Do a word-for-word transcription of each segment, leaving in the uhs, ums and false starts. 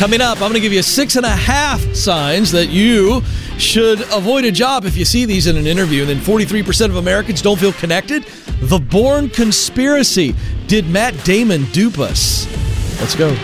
Coming up, I'm going to give you six and a half signs that you should avoid a job if you see these in an interview. And then forty-three percent of Americans don't feel connected. The Bourne Conspiracy. Did Matt Damon dupe us? Let's go.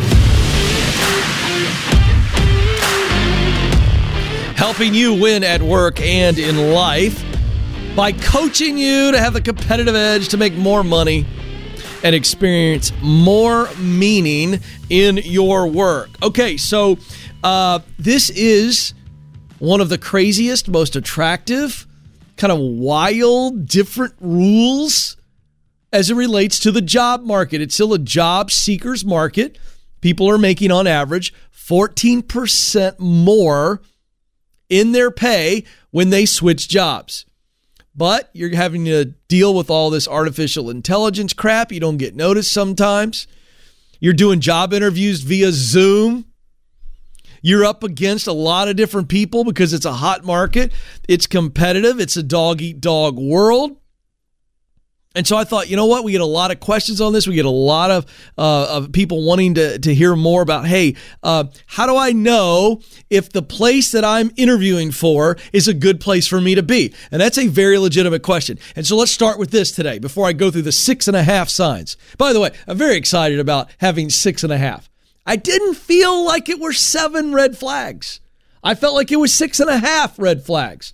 Helping you win at work and in life by coaching you to have the competitive edge to make more money and experience more meaning in your work. Okay, so uh, this is one of the craziest, most attractive, kind of wild, different rules as it relates to the job market. It's still a job seekers market. People are making, on average, fourteen percent more in their pay when they switch jobs. But you're having to deal with all this artificial intelligence crap. You don't get noticed sometimes. You're doing job interviews via Zoom. You're up against a lot of different people because it's a hot market. It's competitive. It's a dog-eat-dog world. And so I thought, you know what? We get a lot of questions on this. We get a lot of uh, of people wanting to, to hear more about, hey, uh, how do I know if the place that I'm interviewing for is a good place for me to be? And that's a very legitimate question. And so let's start with this today before I go through the six and a half signs. By the way, I'm very excited about having six and a half. I didn't feel like it were seven red flags. I felt like it was six and a half red flags.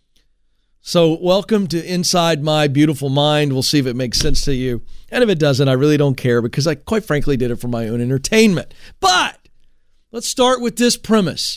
So welcome to Inside My Beautiful Mind. We'll see if it makes sense to you. And if it doesn't, I really don't care because I quite frankly did it for my own entertainment. But let's start with this premise.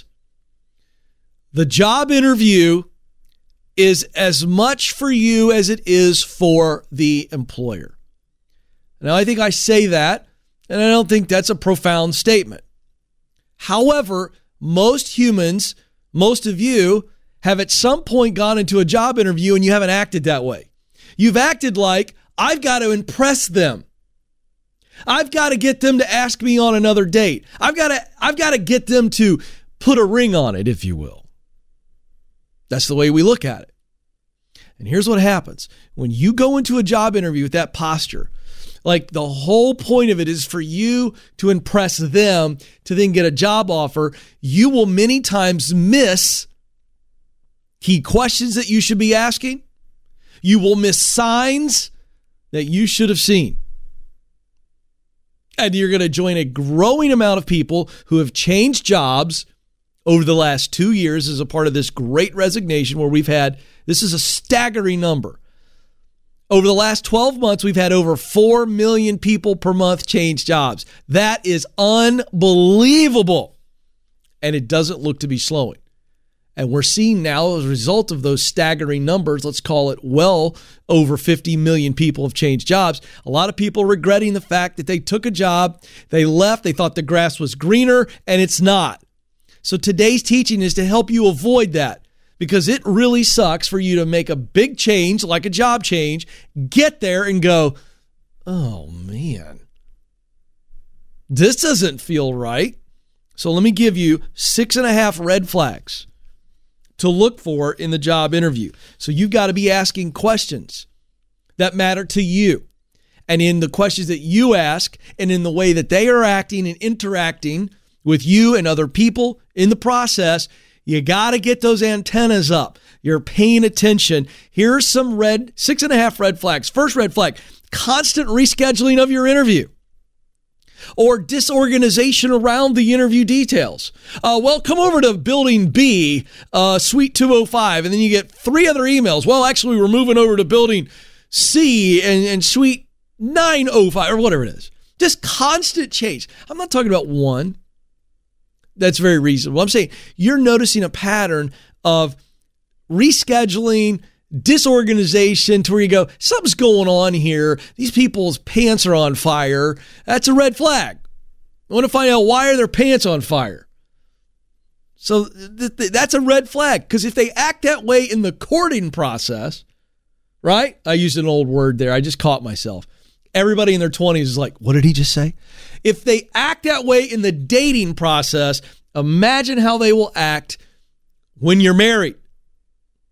The job interview is as much for you as it is for the employer. Now, I think I say that, and I don't think that's a profound statement. However, most humans, most of you, have at some point gone into a job interview and you haven't acted that way. You've acted like, I've got to impress them. I've got to get them to ask me on another date. I've got to, I've got to get them to put a ring on it, if you will. That's the way we look at it. And here's what happens. When you go into a job interview with that posture, like the whole point of it is for you to impress them to then get a job offer, you will many times miss key questions that you should be asking. You will miss signs that you should have seen. And you're going to join a growing amount of people who have changed jobs over the last two years as a part of this great resignation where we've had, this is a staggering number. Over the last twelve months, we've had over four million people per month change jobs. That is unbelievable. And it doesn't look to be slowing. And we're seeing now, as a result of those staggering numbers, let's call it well over fifty million people have changed jobs. A lot of people regretting the fact that they took a job, they left, they thought the grass was greener, and it's not. So today's teaching is to help you avoid that, because it really sucks for you to make a big change, like a job change, get there and go, oh man, this doesn't feel right. So let me give you six and a half red flags to look for in the job interview. So you've got to be asking questions that matter to you. And in the questions that you ask and in the way that they are acting and interacting with you and other people in the process, you got to get those antennas up. You're paying attention. Here are some red, six and a half red flags. First red flag, constant rescheduling of your interview, or disorganization around the interview details. Uh, well, come over to building B, uh, suite two oh five, and then you get three other emails. Well, actually, we're moving over to building C and, and suite nine oh five, or whatever it is. Just constant change. I'm not talking about one. That's very reasonable. I'm saying you're noticing a pattern of rescheduling, disorganization to where you go, something's going on here. These people's pants are on fire. That's a red flag. I want to find out, why are their pants on fire? So th- th- that's a red flag, because if they act that way in the courting process, right? I used an old word there. I just caught myself. Everybody in their twenties is like, what did he just say? If they act that way in the dating process, imagine how they will act when you're married.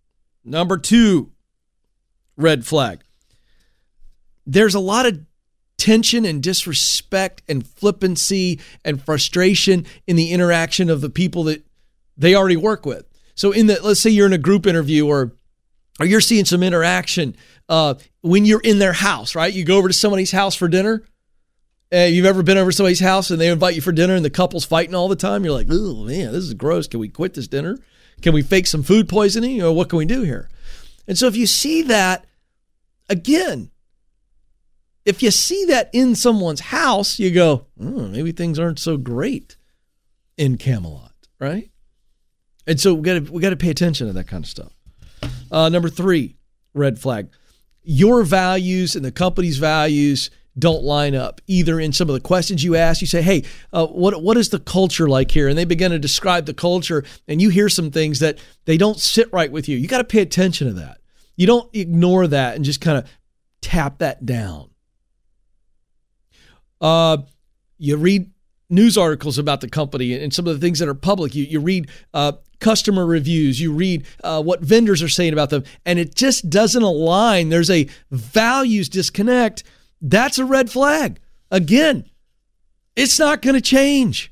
Number two, red flag. There's a lot of tension and disrespect and flippancy and frustration in the interaction of the people that they already work with. So in the, let's say you're in a group interview or, or you're seeing some interaction uh, when you're in their house, right? You go over to somebody's house for dinner. Uh, you've ever been over to somebody's house and they invite you for dinner and the couple's fighting all the time? You're like, oh man, this is gross. Can we quit this dinner? Can we fake some food poisoning? Or what can we do here? And so if you see that, again, if you see that in someone's house, you go, oh, maybe things aren't so great in Camelot, right? And so we got to we got to pay attention to that kind of stuff. Uh, number three, red flag. Your values and the company's values don't line up. Either in some of the questions you ask, you say, hey, uh, what what is the culture like here? And they begin to describe the culture, and you hear some things that they don't sit right with you. You got to pay attention to that. You don't ignore that and just kind of tap that down. Uh, you read news articles about the company and some of the things that are public. You you read uh, customer reviews. You read uh, what vendors are saying about them, and it just doesn't align. There's a values disconnect. That's a red flag. Again, it's not going to change.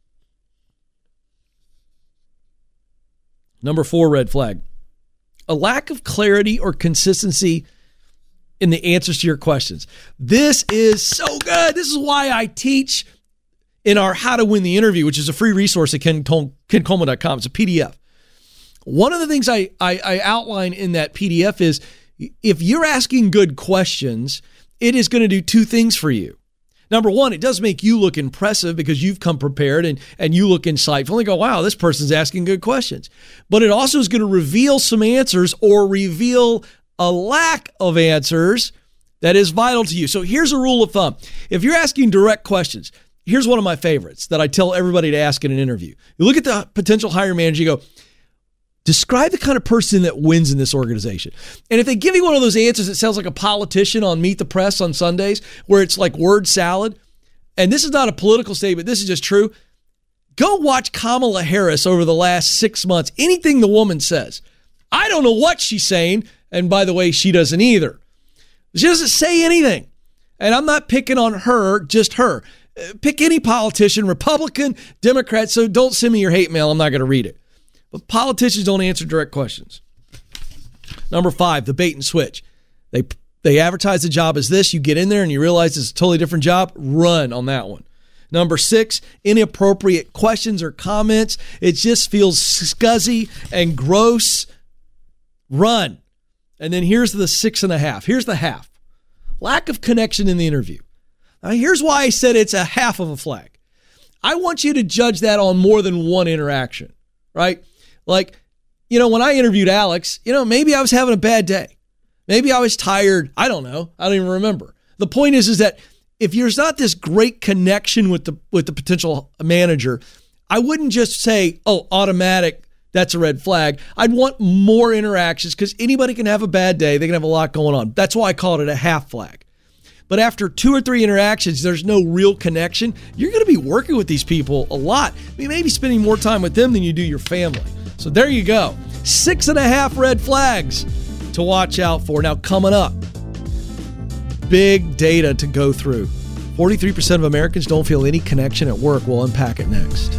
Number four red flag. A lack of clarity or consistency in the answers to your questions. This is so good. This is why I teach in our How to Win the Interview, which is a free resource at ken coleman dot com. It's a P D F. One of the things I, I, I outline in that P D F is if you're asking good questions, it is going to do two things for you. Number one, it does make you look impressive because you've come prepared and, and you look insightful and go, wow, this person's asking good questions. But it also is going to reveal some answers or reveal a lack of answers that is vital to you. So here's a rule of thumb. If you're asking direct questions, here's one of my favorites that I tell everybody to ask in an interview. You look at the potential hiring manager, you go, describe the kind of person that wins in this organization. And if they give you one of those answers that sounds like a politician on Meet the Press on Sundays, where it's like word salad, and this is not a political statement, this is just true, go watch Kamala Harris over the last six months. Anything the woman says, I don't know what she's saying, and by the way, she doesn't either. She doesn't say anything. And I'm not picking on her, just her. Pick any politician, Republican, Democrat, so don't send me your hate mail. I'm not going to read it. But politicians don't answer direct questions. Number five, the bait and switch. They they advertise the job as this. You get in there and you realize it's a totally different job. Run on that one. Number six, inappropriate questions or comments. It just feels scuzzy and gross. Run. And then here's the six and a half. Here's the half. Lack of connection in the interview. Now, here's why I said it's a half of a flag. I want you to judge that on more than one interaction, right? Like, you know, when I interviewed Alex, you know, maybe I was having a bad day. Maybe I was tired. I don't know. I don't even remember. The point is, is that if there's not this great connection with the with the potential manager, I wouldn't just say, oh, automatic, that's a red flag. I'd want more interactions because anybody can have a bad day. They can have a lot going on. That's why I called it a half flag. But after two or three interactions, there's no real connection. You're going to be working with these people a lot. You may be spending more time with them than you do your family. So there you go. Six and a half red flags to watch out for. Now, coming up, big data to go through. forty-three percent of Americans don't feel any connection at work. We'll unpack it next.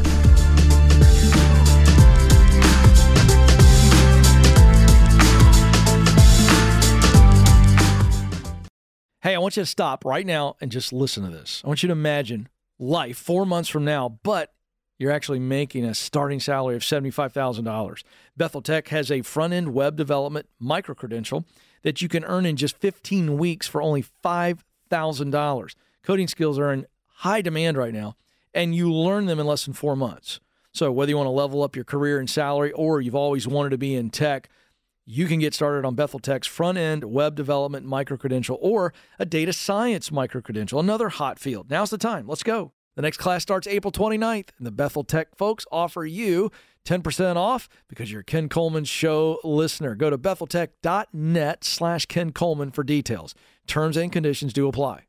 Hey, I want you to stop right now and just listen to this. I want you to imagine life four months from now, but you're actually making a starting salary of seventy-five thousand dollars. Bethel Tech has a front-end web development micro-credential that you can earn in just fifteen weeks for only five thousand dollars. Coding skills are in high demand right now, and you learn them in less than four months. So whether you want to level up your career and salary or you've always wanted to be in tech, you can get started on Bethel Tech's front-end web development micro-credential or a data science micro-credential, another hot field. Now's the time. Let's go. The next class starts April twenty-ninth, and the Bethel Tech folks offer you ten percent off because you're a Ken Coleman Show listener. Go to betheltech.net slash Ken Coleman for details. Terms and conditions do apply.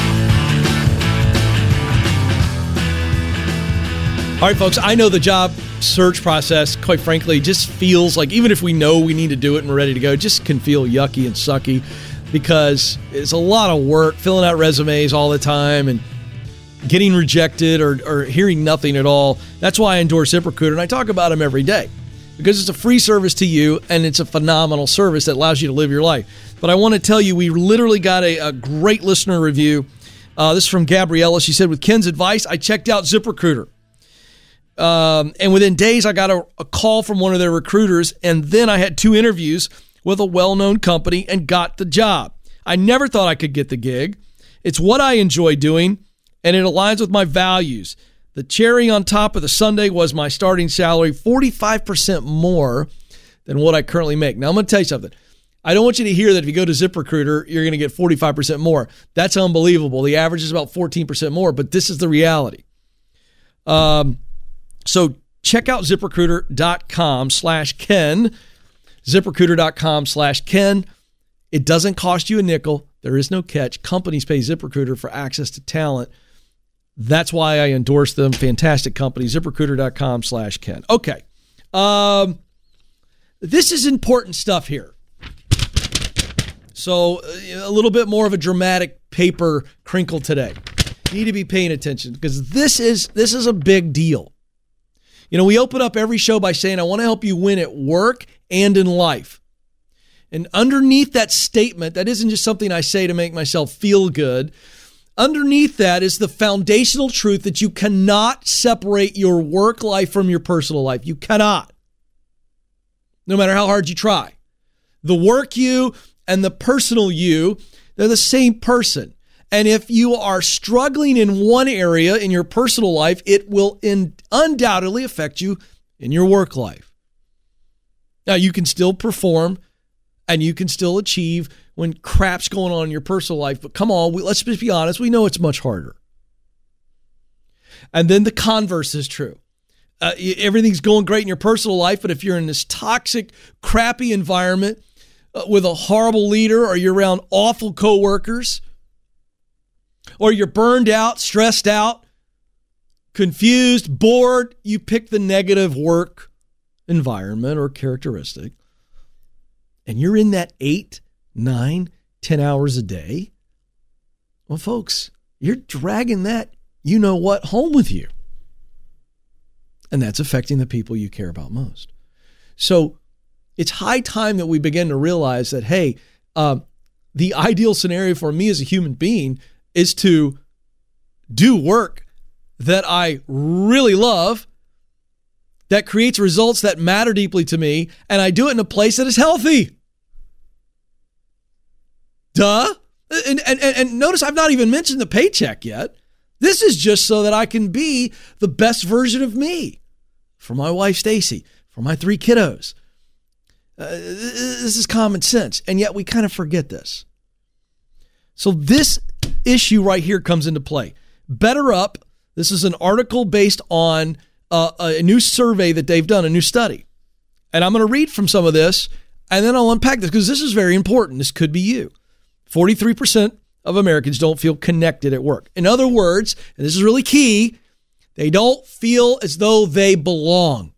All right, folks, I know the job search process, quite frankly, just feels like, even if we know we need to do it and we're ready to go, it just can feel yucky and sucky because it's a lot of work filling out resumes all the time and getting rejected or, or hearing nothing at all. That's why I endorse ZipRecruiter, and I talk about them every day because it's a free service to you and it's a phenomenal service that allows you to live your life. But I want to tell you, we literally got a, a great listener review. Uh, this is from Gabriella. She said, with Ken's advice, I checked out ZipRecruiter. Um, and within days, I got a, a call from one of their recruiters, and then I had two interviews with a well-known company and got the job. I never thought I could get the gig. It's what I enjoy doing, and it aligns with my values. The cherry on top of the sundae was my starting salary, forty-five percent more than what I currently make. Now, I'm going to tell you something. I don't want you to hear that if you go to ZipRecruiter, you're going to get forty-five percent more. That's unbelievable. The average is about fourteen percent more, but this is the reality. Um, so check out ZipRecruiter.com slash Ken. ZipRecruiter.com slash Ken. It doesn't cost you a nickel. There is no catch. Companies pay ZipRecruiter for access to talent. That's why I endorse them. Fantastic company. ZipRecruiter.com slash Ken. Okay. Um, this is important stuff here. So a little bit more of a dramatic paper crinkle today. You need to be paying attention because this is this is a big deal. You know, we open up every show by saying, I want to help you win at work and in life. And underneath that statement, that isn't just something I say to make myself feel good. Underneath that is the foundational truth that you cannot separate your work life from your personal life. You cannot. No matter how hard you try. The work you and the personal you, they're the same person. And if you are struggling in one area in your personal life, it will in, undoubtedly affect you in your work life. Now, you can still perform and you can still achieve when crap's going on in your personal life. But come on, we, let's just be honest. We know it's much harder. And then the converse is true. Uh, everything's going great in your personal life, but if you're in this toxic, crappy environment uh, with a horrible leader, or you're around awful coworkers, or you're burned out, stressed out, confused, bored, you pick the negative work environment or characteristic, and you're in that eight, nine, ten hours a day, well, folks, you're dragging that, you know what, home with you. And that's affecting the people you care about most. So it's high time that we begin to realize that, hey, uh, the ideal scenario for me as a human being is to do work that I really love, that creates results that matter deeply to me, and I do it in a place that is healthy. Duh. And, and, and notice I've not even mentioned the paycheck yet. This is just so that I can be the best version of me for my wife, Stacy, for my three kiddos. Uh, this is common sense, and yet we kind of forget this. So this issue right here comes into play. BetterUp, this is an article based on uh, a new survey that they've done, a new study. And I'm going to read from some of this, and then I'll unpack this because this is very important. This could be you. forty-three percent of Americans don't feel connected at work. In other words, and this is really key, they don't feel as though they belong.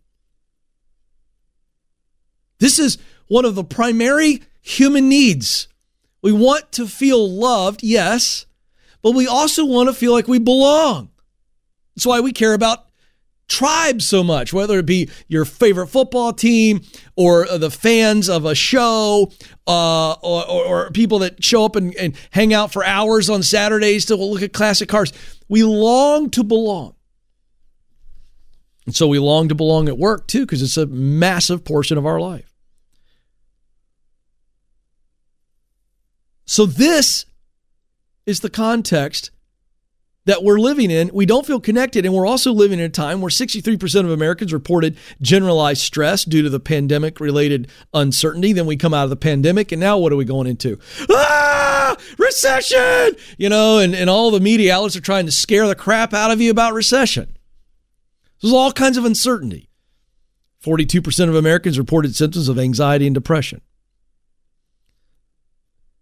This is one of the primary human needs. We want to feel loved, yes, but we also want to feel like we belong. That's why we care about tribes so much, whether it be your favorite football team or the fans of a show uh, or, or, or people that show up and, and hang out for hours on Saturdays to look at classic cars. We long to belong. And so we long to belong at work too, because it's a massive portion of our life. So this is the context that we're living in. We don't feel connected, and we're also living in a time where sixty-three percent of Americans reported generalized stress due to the pandemic-related uncertainty. Then we come out of the pandemic, and now what are we going into? Ah, recession! You know, and, and all the media outlets are trying to scare the crap out of you about recession. There's all kinds of uncertainty. forty-two percent of Americans reported symptoms of anxiety and depression.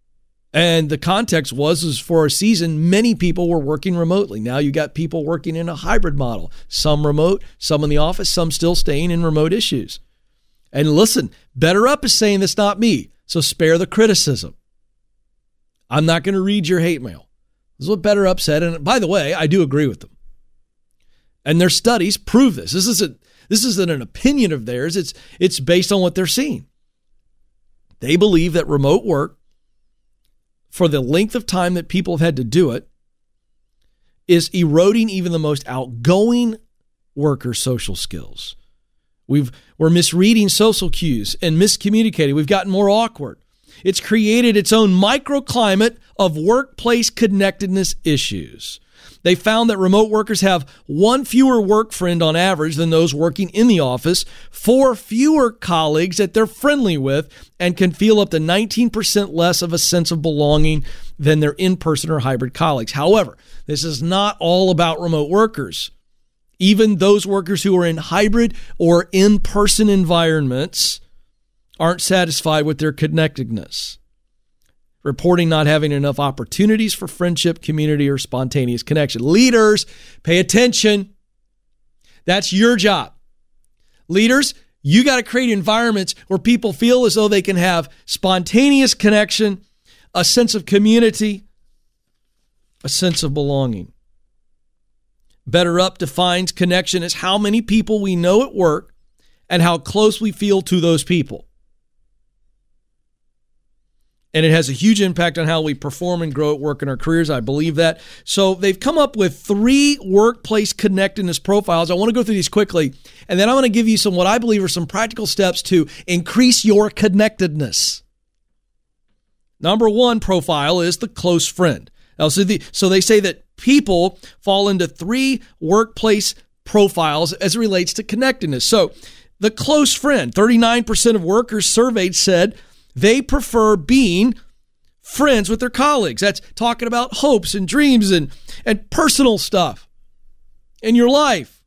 And the context was, is for a season, many people were working remotely. Now you got people working in a hybrid model, some remote, some in the office, some still staying in remote issues. And listen, BetterUp is saying that's not me, so spare the criticism. I'm not going to read your hate mail. This is what BetterUp said. And by the way, I do agree with them. And their studies prove this. This isn't, this isn't an opinion of theirs. It's, it's based on what they're seeing. They believe that remote work, for the length of time that people have had to do it, is eroding even the most outgoing workers' social skills. We've, we're misreading social cues and miscommunicating. We've gotten more awkward. It's created its own microclimate of workplace connectedness issues. They found that remote workers have one fewer work friend on average than those working in the office, four fewer colleagues that they're friendly with, and can feel up to nineteen percent less of a sense of belonging than their in-person or hybrid colleagues. However, this is not all about remote workers. Even those workers who are in hybrid or in-person environments aren't satisfied with their connectedness, reporting not having enough opportunities for friendship, community, or spontaneous connection. Leaders, pay attention. That's your job. Leaders, you got to create environments where people feel as though they can have spontaneous connection, a sense of community, a sense of belonging. BetterUp defines connection as how many people we know at work and how close we feel to those people. And it has a huge impact on how we perform and grow at work in our careers. I believe that. So they've come up with three workplace connectedness profiles. I want to go through these quickly, and then I'm going to give you some what I believe are some practical steps to increase your connectedness. Number one profile is the close friend. Now, so, the, so they say that people fall into three workplace profiles as it relates to connectedness. So the close friend, thirty-nine percent of workers surveyed said they prefer being friends with their colleagues. That's talking about hopes and dreams and, and personal stuff in your life.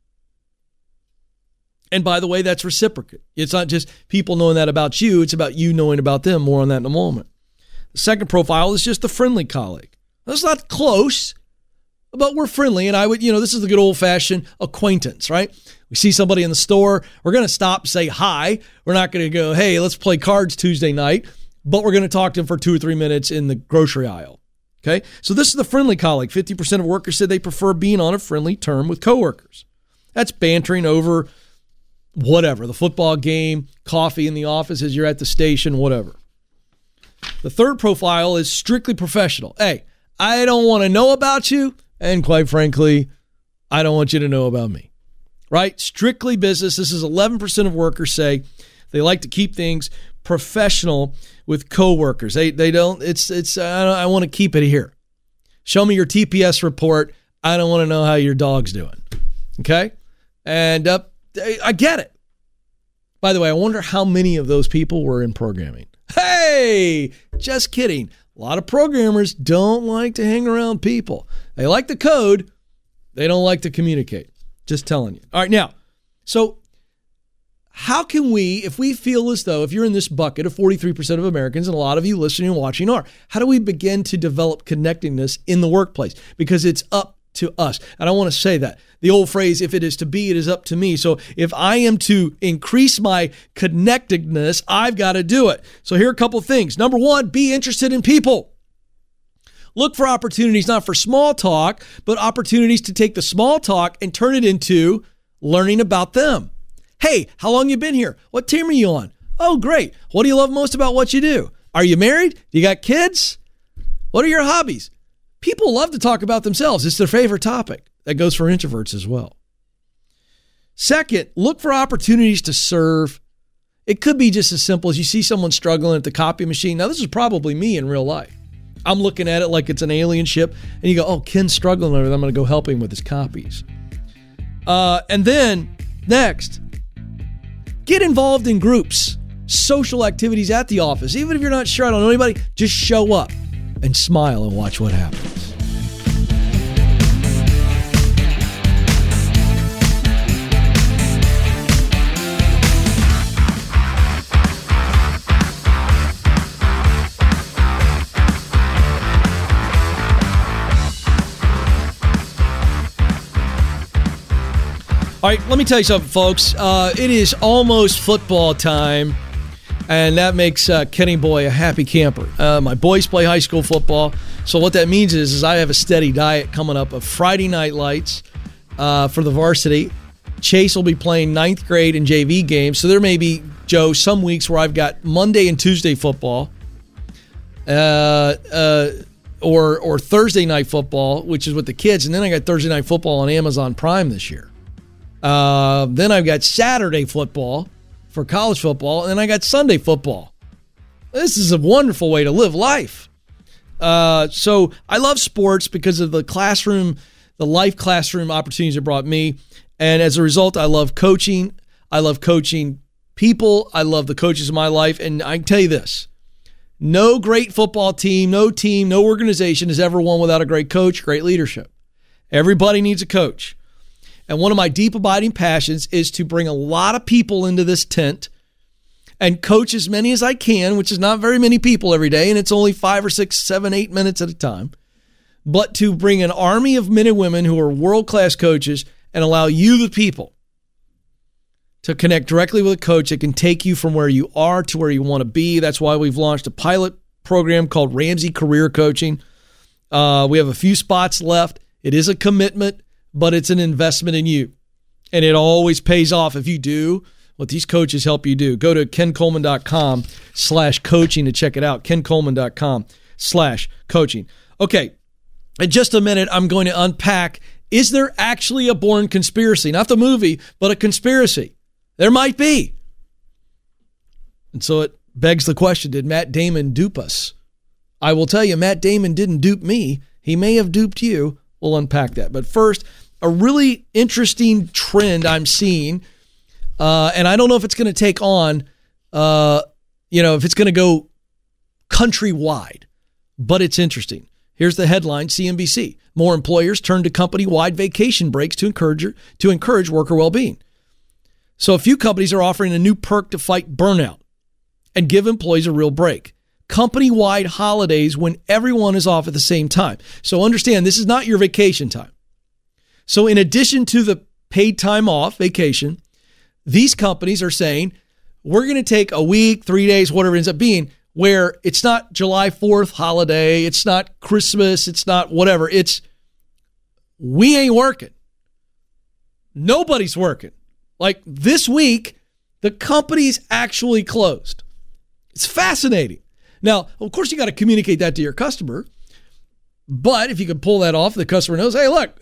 And by the way, that's reciprocal. It's not just people knowing that about you. It's about you knowing about them. More on that in a moment. The second profile is just the friendly colleague. That's not close, but we're friendly. And I would, you know, this is the good old fashioned acquaintance, right? We see somebody in the store. We're going to stop and say hi. We're not going to go, hey, let's play cards Tuesday night, but we're going to talk to them for two or three minutes in the grocery aisle. Okay. So this is the friendly colleague. fifty percent of workers said they prefer being on a friendly term with coworkers. That's bantering over whatever, the football game, coffee in the office as you're at the station, whatever. The third profile is strictly professional. Hey, I don't want to know about you. And quite frankly, I don't want you to know about me. Right? Strictly business. This is eleven percent of workers say they like to keep things professional with coworkers. They they don't, it's, it's, I, don't, I want to keep it here. Show me your T P S report. I don't want to know how your dog's doing. Okay? And uh, I get it. By the way, I wonder how many of those people were in programming. Hey, just kidding. A lot of programmers don't like to hang around people. They like the code. They don't like to communicate. Just telling you. All right, now, so how can we, if we feel as though, if you're in this bucket of forty-three percent of Americans, and a lot of you listening and watching are, how do we begin to develop connectedness in the workplace? Because it's up to us. And I want to say that. The old phrase, if it is to be, it is up to me. So if I am to increase my connectedness, I've got to do it. So here are a couple of things. Number one, be interested in people. Look for opportunities, not for small talk, but opportunities to take the small talk and turn it into learning about them. Hey, how long you been here? What team are you on? Oh, great. What do you love most about what you do? Are you married? Do you got kids? What are your hobbies? People love to talk about themselves. It's their favorite topic. That goes for introverts as well. Second, look for opportunities to serve. It could be just as simple as you see someone struggling at the copy machine. Now, this is probably me in real life. I'm looking at it like it's an alien ship, and you go, oh, Ken's struggling over there. I'm going to go help him with his copies. Uh, and then, next, get involved in groups, social activities at the office. Even if you're not sure, I don't know anybody, just show up and smile and watch what happens. All right, let me tell you something, folks. Uh, it is almost football time, and that makes uh, Kenny Boy a happy camper. Uh, my boys play high school football, so what that means is, is I have a steady diet coming up of Friday night lights uh, for the varsity. Chase will be playing ninth grade and J V games, so there may be, Joe, some weeks where I've got Monday and Tuesday football, uh, uh, or or Thursday night football, which is with the kids, and then I got Thursday night football on Amazon Prime this year. Uh, then I've got Saturday football for college football, and then I got Sunday football. This is a wonderful way to live life. Uh, so I love sports because of the classroom, the life classroom opportunities it brought me. And as a result, I love coaching. I love coaching people. I love the coaches of my life. And I can tell you this, no great football team, no team, no organization has ever won without a great coach, great leadership. Everybody needs a coach. And one of my deep abiding passions is to bring a lot of people into this tent and coach as many as I can, which is not very many people every day, and it's only five or six, seven, eight minutes at a time. But to bring an army of men and women who are world-class coaches and allow you, the people, to connect directly with a coach that can take you from where you are to where you want to be. That's why we've launched a pilot program called Ramsey Career Coaching. Uh, we have a few spots left. It is a commitment, but it's an investment in you. And it always pays off if you do what these coaches help you do. Go to kencoleman.com slash coaching to check it out. kencoleman.com slash coaching. Okay, in just a minute, I'm going to unpack, is there actually a Bourne Conspiracy? Not the movie, but a conspiracy. There might be. And so it begs the question, did Matt Damon dupe us? I will tell you, Matt Damon didn't dupe me. He may have duped you. We'll unpack that. But first, a really interesting trend I'm seeing, uh, and I don't know if it's going to take on, uh, you know, if it's going to go countrywide, but it's interesting. Here's the headline, C N B C. More employers turn to company-wide vacation breaks to encourage, to encourage worker well-being. So a few companies are offering a new perk to fight burnout and give employees a real break. Company-wide holidays when everyone is off at the same time. So understand, this is not your vacation time. So in addition to the paid time off, vacation, these companies are saying, we're going to take a week, three days, whatever it ends up being, where it's not July fourth holiday, it's not Christmas, it's not whatever. It's, we ain't working. Nobody's working. Like this week, the company's actually closed. It's fascinating. Now, of course, you got to communicate that to your customer. But if you can pull that off, the customer knows, hey, look,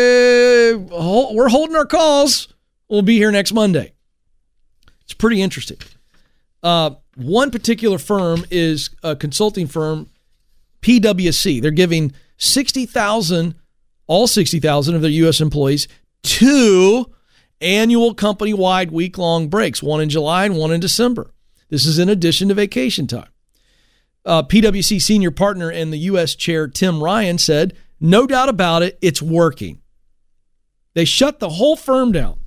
uh, we're holding our calls. We'll be here next Monday. It's pretty interesting. Uh, one particular firm is a consulting firm, P W C. They're giving sixty thousand, all sixty thousand of their U S employees, two annual company-wide week-long breaks, one in July and one in December. This is in addition to vacation time. Uh, P W C senior partner and the U S chair, Tim Ryan, said, no doubt about it, it's working. They shut the whole firm down.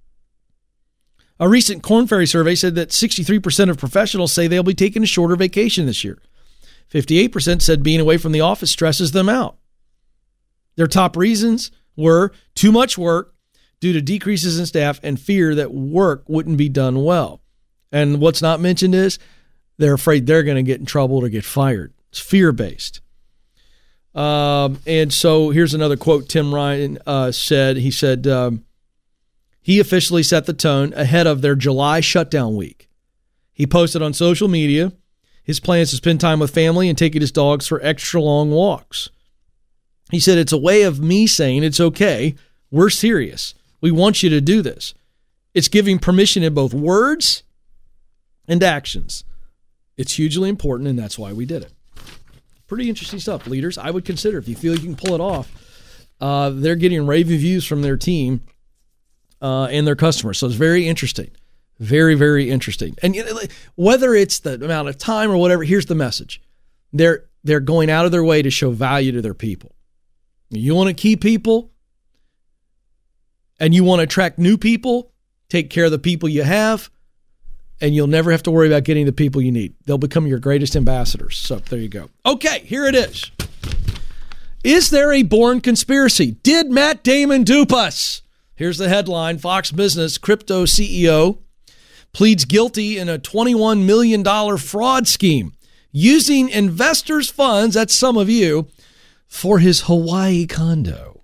A recent Korn Ferry survey said that sixty-three percent of professionals say they'll be taking a shorter vacation this year. fifty-eight percent said being away from the office stresses them out. Their top reasons were too much work due to decreases in staff and fear that work wouldn't be done well. And what's not mentioned is they're afraid they're going to get in trouble or get fired. It's fear-based. Um, and so here's another quote Tim Ryan uh, said. He said, um, he officially set the tone ahead of their July shutdown week. He posted on social media his plans to spend time with family and taking his dogs for extra long walks. He said, it's a way of me saying it's okay. We're serious. We want you to do this. It's giving permission in both words and actions. It's hugely important, and that's why we did it. Pretty interesting stuff, leaders. I would consider, if you feel you can pull it off, uh, they're getting rave reviews from their team uh, and their customers. So it's very interesting. Very, very interesting. And you know, whether it's the amount of time or whatever, here's the message. They're, they're going out of their way to show value to their people. You want to keep people and you want to attract new people, take care of the people you have, and you'll never have to worry about getting the people you need. They'll become your greatest ambassadors. So there you go. Okay, here it is. Is there a Bourne Conspiracy? Did Matt Damon dupe us? Here's the headline. Fox Business crypto C E O pleads guilty in a twenty-one million dollars fraud scheme using investors' funds, that's some of you, for his Hawaii condo.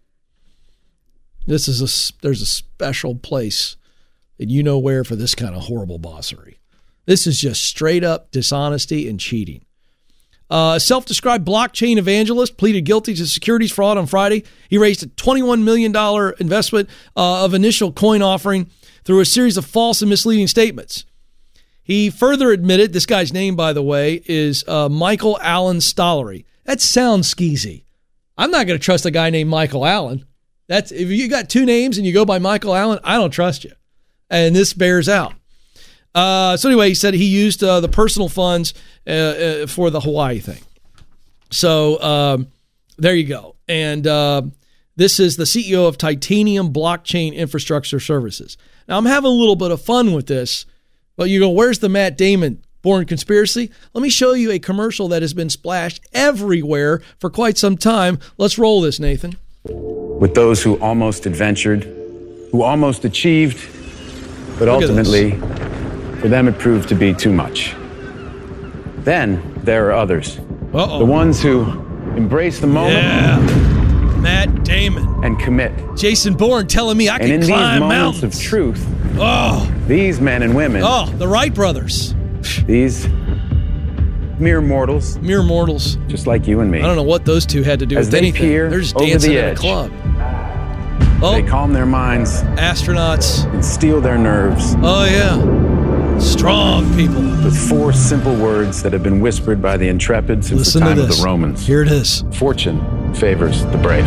This is a, there's a special place that you know where for this kind of horrible bossery. This is just straight up dishonesty and cheating. Uh, a self-described blockchain evangelist pleaded guilty to securities fraud on Friday. He raised a twenty-one million dollars investment uh, of initial coin offering through a series of false and misleading statements. He further admitted, this guy's name, by the way, is uh, Michael Allen Stollery. That sounds skeezy. I'm not going to trust a guy named Michael Allen. That's if you got two names and you go by Michael Allen, I don't trust you. And this bears out. Uh, so anyway, he said he used uh, the personal funds uh, uh, for the Hawaii thing. So um, there you go. And uh, this is the C E O of Titanium Blockchain Infrastructure Services. Now, I'm having a little bit of fun with this, but you go, where's the Matt Damon Born Conspiracy? Let me show you a commercial that has been splashed everywhere for quite some time. Let's roll this, Nathan. With those who almost adventured, who almost achieved, but Look ultimately, for them it proved to be too much. Then there are others. Uh-oh. The ones who embrace the moment. Yeah. Matt Damon. And commit. Jason Bourne telling me I can and in climb these moments mountains. of truth, oh. these men and women. Oh, the Wright brothers. These mere mortals. Mere mortals. Just like you and me. I don't know what those two had to do As with they anything. peer They're just over dancing the in a edge. club. Oh, They calm their minds. Astronauts. And steel their nerves. Oh, yeah. Strong people. With four simple words that have been whispered by the intrepid since Listen the time to of this. the Romans. Here it is. Fortune favors the brave.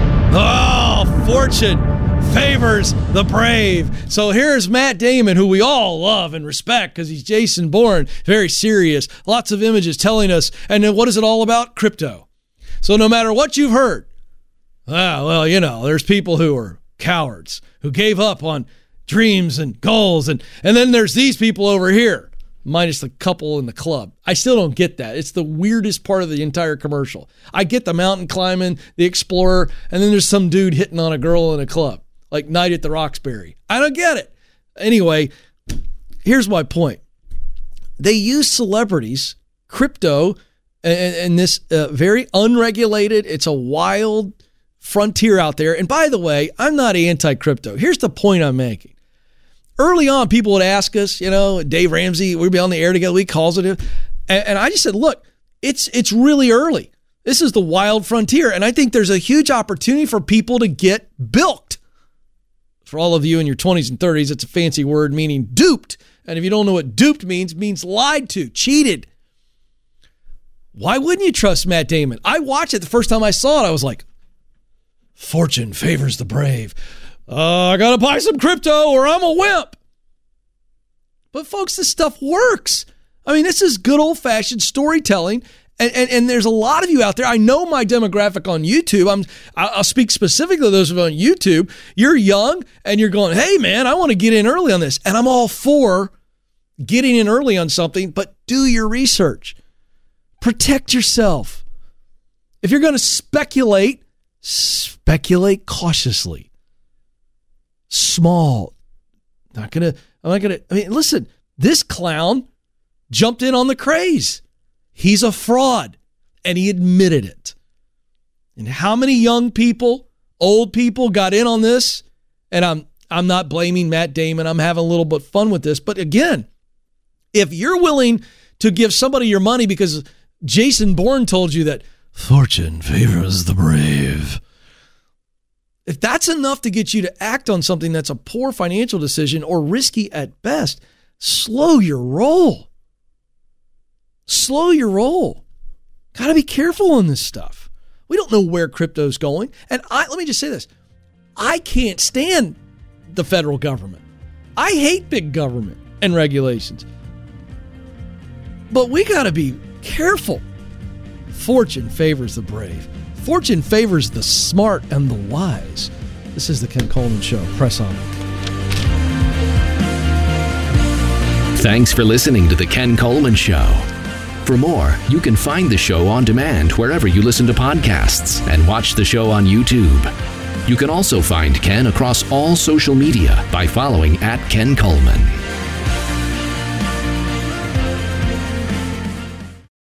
Oh, fortune favors the brave. So here's Matt Damon, who we all love and respect because he's Jason Bourne, very serious. Lots of images telling us. And then what is it all about? Crypto. So no matter what you've heard, ah, well, you know, there's people who are cowards, who gave up on dreams and goals. And, and then there's these people over here, minus the couple in the club. I still don't get that. It's the weirdest part of the entire commercial. I get the mountain climbing, the explorer, and then there's some dude hitting on a girl in a club, like Night at the Roxbury. I don't get it. Anyway, here's my point. They use celebrities, crypto, and, and this uh, very unregulated, it's a wild frontier out there. And by the way, I'm not anti-crypto. Here's the point I'm making. Early on, people would ask us, you know, Dave Ramsey, we'd be on the air together, we calls it. And, and I just said, look, it's it's really early. This is the wild frontier. And I think there's a huge opportunity for people to get bilked. For all of you in your twenties and thirties, it's a fancy word meaning duped. And if you don't know what duped means, it means lied to, cheated. Why wouldn't you trust Matt Damon? I watched it the first time I saw it. I was like, fortune favors the brave. Uh, I got to buy some crypto or I'm a wimp. But folks, this stuff works. I mean, this is good old-fashioned storytelling. And, and and there's a lot of you out there. I know my demographic on YouTube. I'm, I'll speak specifically to those of you on YouTube. You're young and you're going, hey, man, I want to get in early on this. And I'm all for getting in early on something, but do your research. Protect yourself. If you're going to speculate, speculate cautiously. Small. Not going to, I'm not going to, I mean, listen, this clown jumped in on the craze. He's a fraud, and he admitted it. And how many young people, old people got in on this? And I'm I'm not blaming Matt Damon. I'm having a little bit of fun with this. But again, if you're willing to give somebody your money because Jason Bourne told you that fortune favors the brave, if that's enough to get you to act on something that's a poor financial decision or risky at best, slow your roll. Slow your roll. Got to be careful on this stuff. We don't know where crypto's going. And I let me just say this. I can't stand the federal government. I hate big government and regulations. But we got to be careful. Fortune favors the brave. Fortune favors the smart and the wise. This is the Ken Coleman Show. Press on. Thanks for listening to the Ken Coleman Show. For more, you can find the show on demand wherever you listen to podcasts and watch the show on YouTube. You can also find Ken across all social media by following at Ken Coleman.